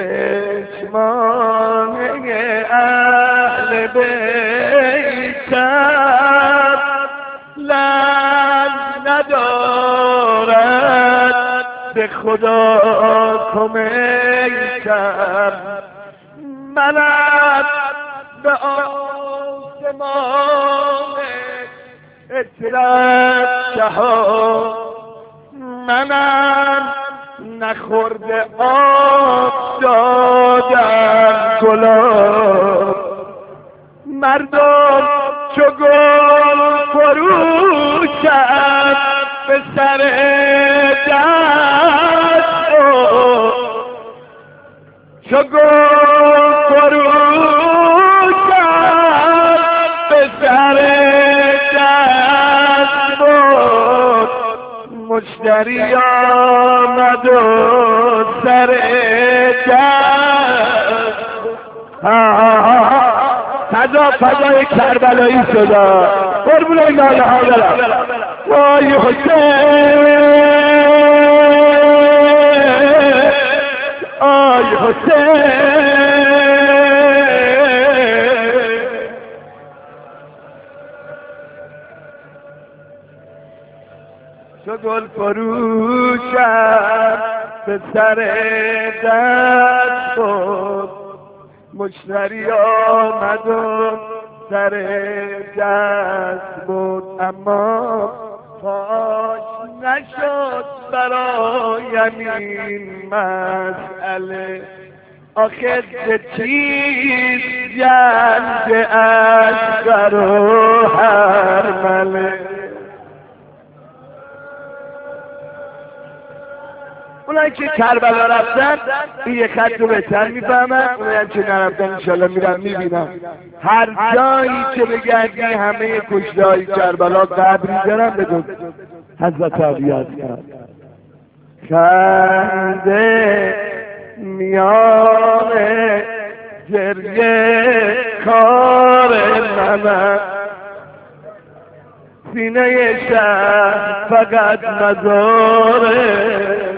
چشمای اهل بیتم لنگ ندارد به خدا کمیتم منم به آسمان اطلاع جهان منم نخورده آب دادم گلاب مردم چو گل فروشم به سر دست چو گل فروشم به سر دست بود مشتری آمد و سر دست فضای کربلایی شد قربون ناله ها دارم وای حسین آی حسین چو گل فروشم به سر دست بود مشتری آمد و سر دست بود اما فاش نشد برایم این مسئله آخر چه چیز جنگ اصغر و حرمله اونایی که کربلا رفتن این یک خط رو بهتر میفهمن اونایی که نرفتن انشالله میرم میبینم هر جایی که بگردی همه کشته های کربلا قبری دارن بدون حضرت علی هستن خنده میان گریه کار من سینه شهر فقط مزاره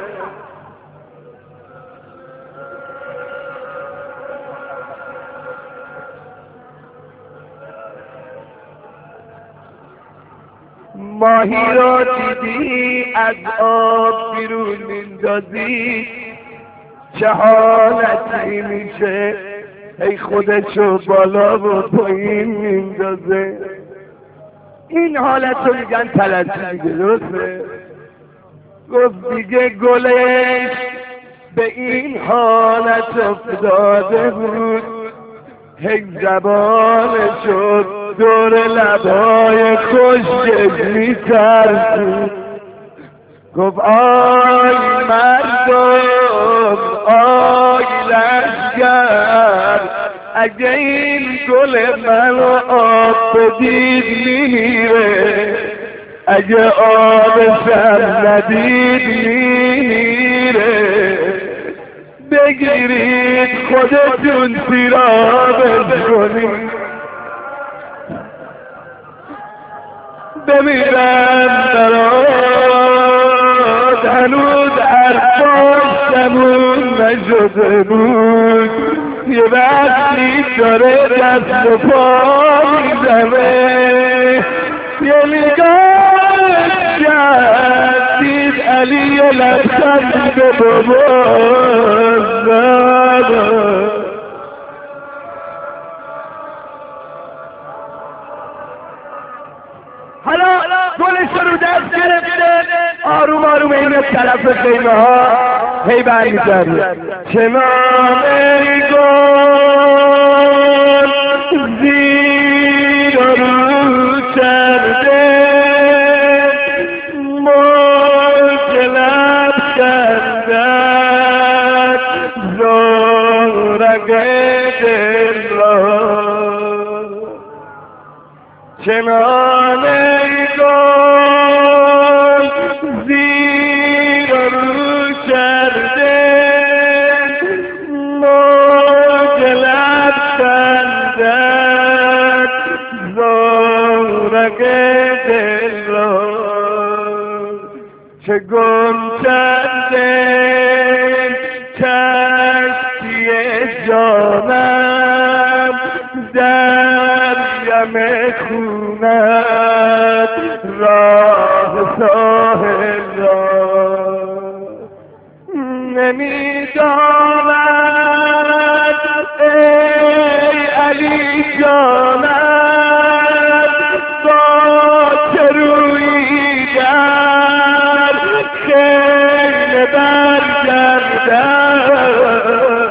ماهی رو دیدی از آب بیرون میندازی چه حالتی میشه ای خودشو بالا و پایین میندازه این حالت رو میگن تلطی دیگه درسته گفت دیگه گلش به این حالت افتاده بود هی زبانشو دور لبای خشکش می‌ترسید گفت آی مردم آی لشگر اگه این گل منو آب بدید میمیره اگه آبشم ندید میمیره بگیرید خودتون سیرابش کنید بمیرم برات هنوز حرفاشمون نشده بود یه وقتی داره دست و پا میزنه یه نگاه کرد دید علی لبخند به بابا حالا گلش رو دست گرفته آروم آروم این طرف خیمه ها هی برمی‌گرده چنان ای گل دل را چنان گل زیر و رو کرده موج لب خندد زورق دل را چه گم کرده کشتی جانم در یم خونت راه ساحل را نمیداند ای علی جانم با چه رویی در خیمه برگردد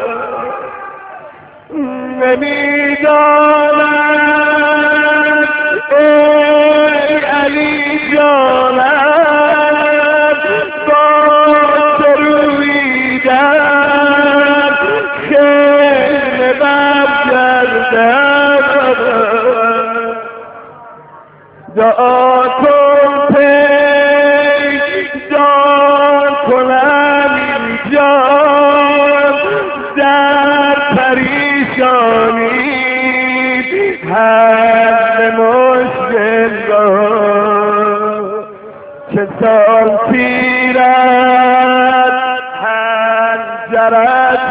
نمیداند ای علی جانم با چه رویی در خیمه برگردد دعا کن پیدان کنم اینجا در پریشانی حل مشکل را چه سال پیرد حنجرت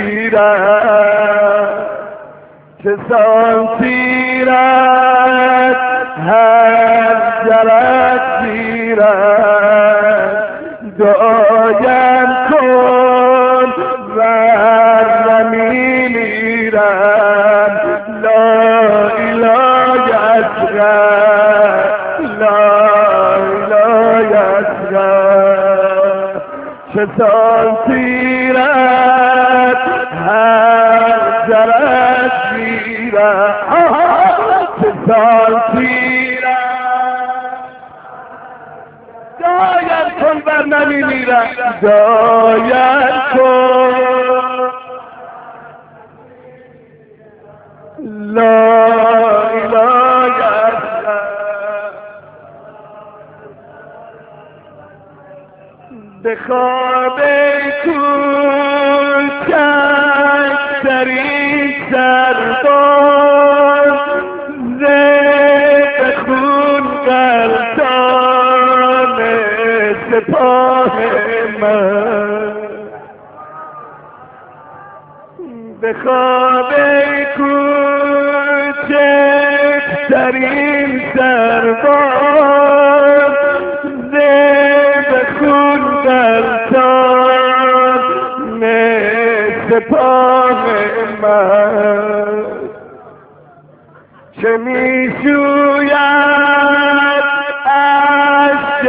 گیرد چه سال پیرد حنجرت گیرد دعایم کن ور نمیمیرم لا اله اصغر لا اله اصغر چه سال پیرد حنجرت گیرد چه سال پیرد دایم کن بر نمیمیرم دایم کن لا اله الا به خواب کوچک ترین سرباز زد خون غلطان سپاه من به خواب کوچکترین سرباز زد خون غلطان سپاه من چه میشوید اشک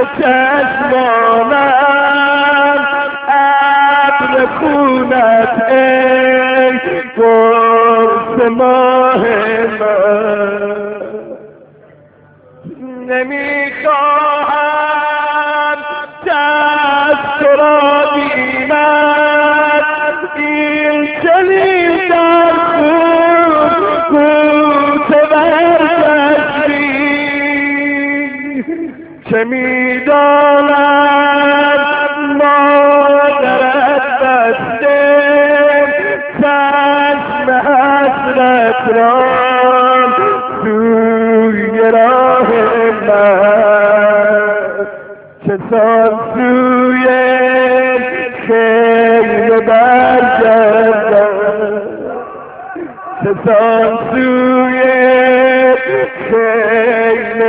چشمانم ابر خونت ای قرص ماه من نمیخواهم دست تو را بیند این چنین در خون کوته برگشتی چه میدانم مادرت بسته چشم حسرت را سوی راه من چه سال سوی خیمه برگردم چه سال سوی خیمه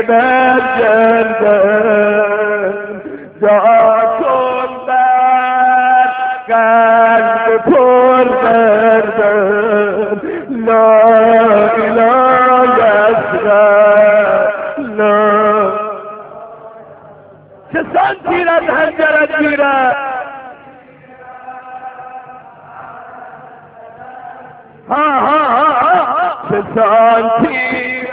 برگردم دعا کن بر قلب پر دردم لا اله اصغر لا چه سال پیرد حنجرت گیرد چه سال پیرد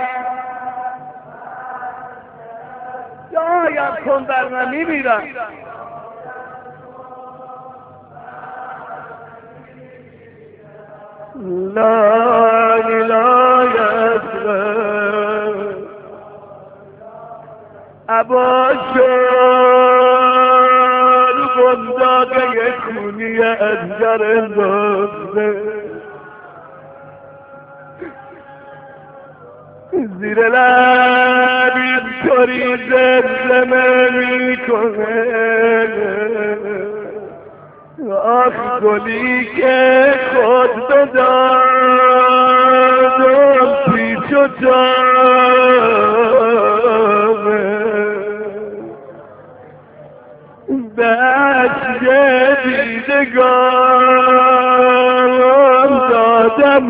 دعایم کن بر من میمیرم لا اله الا اباشر گنداگه خونی ازگر اندازه زیر لب اینطوری زمزمه میکنه آخ گلی که خود بدادم پیچ و تابه دست دیدگان دادم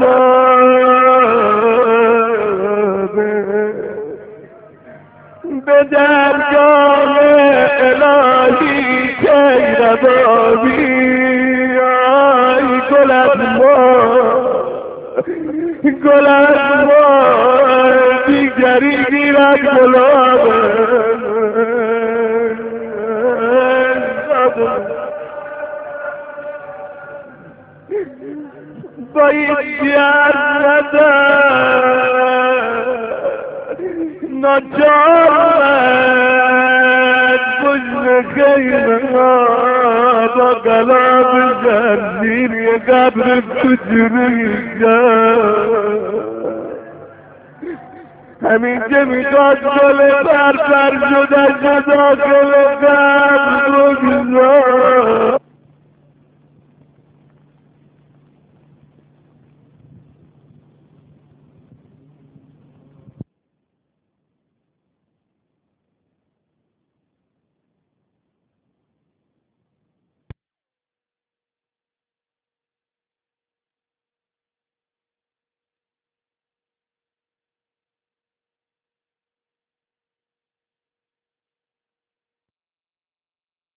به درگاه الهی کیربابی آی گل از ما دیگری گیرد گلابه با این جر ناچارت بجن خیمه با قلاب زنجیر یه قبر کجوری همین که میخواد گل پر شده داخل قبر بگذار